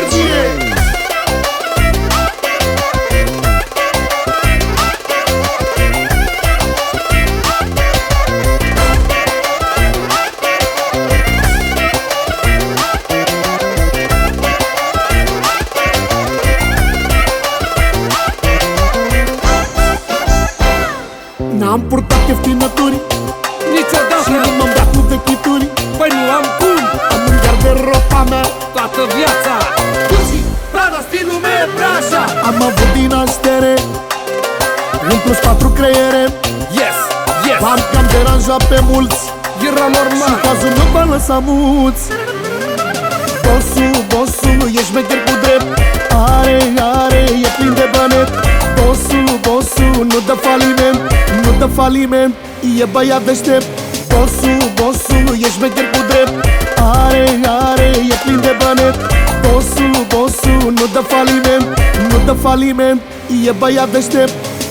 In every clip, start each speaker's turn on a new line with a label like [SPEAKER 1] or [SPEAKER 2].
[SPEAKER 1] energie. N-am purtat ieftinături
[SPEAKER 2] Niciodată.
[SPEAKER 1] și nu m-am dat cu vechituri.
[SPEAKER 2] Păi nu am cum.
[SPEAKER 1] Am în garderoba mea
[SPEAKER 2] Toată viața Gucci, Prada, stilul meu e așa.
[SPEAKER 1] am avut din naștere, în plus 4 creiere.
[SPEAKER 2] Yes, yes.
[SPEAKER 1] Parcă am deranjat pe mulți
[SPEAKER 2] Era normal.
[SPEAKER 1] cazul nu m-a lăsat muți. Bossul, ești șmecher cu drept. Are, e plin de bănet. Bossul, nu dă faliment, nu dă faliment, e băiat deștept. Bossul, ești șmecher cu drept. Are, e plin de bănet. Bossul, nu dă faliment, nu dă faliment, e băiat deștept.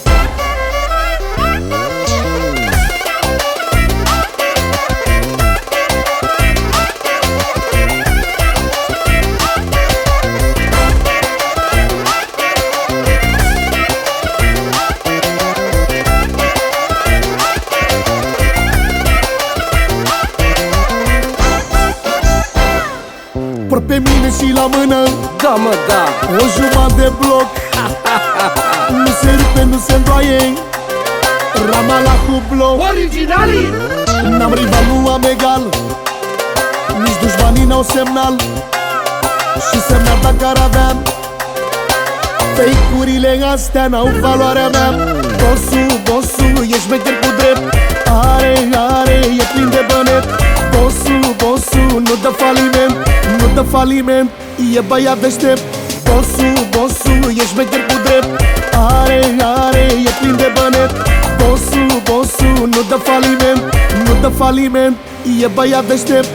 [SPEAKER 1] Por pe mine și la mână
[SPEAKER 2] Da, mă, da.
[SPEAKER 1] o jumătate de bloc. Nu se rupe, nu se îndoaie, rama la cu bloc.
[SPEAKER 2] Originalii.
[SPEAKER 1] N-am rival, nu am egal, nici dușmanii n-au semnal. Și semnal dacă ar avea, fake-urile astea n-au valoarea mea. Bossul, ești șmecher cu drept. Are, e plin de bănet. Bossul, nu dă faliment, nu dă faliment, e băiat deștept. Bossul, ești șmecher cu drept. Are, e plin de bănet. Bossul, nu dă faliment, nu dă faliment, e băiat deștept.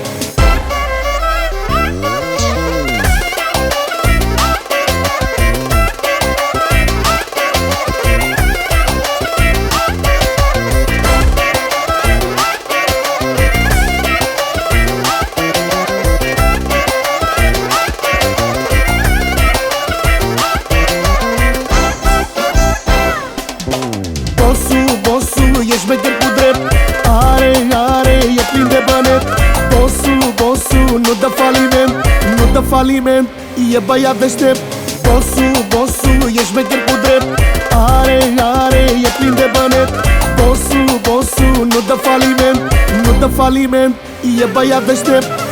[SPEAKER 1] Bossul, ești șmecher cu drept. Are, e plin de bănet. Bossul, nu dă faliment, nu dă faliment, e băiat deștept. Bossul, ești șmecher cu drept. Are, e plin de bănet. Bossul, nu dă faliment, nu dă faliment, e băiat deștept.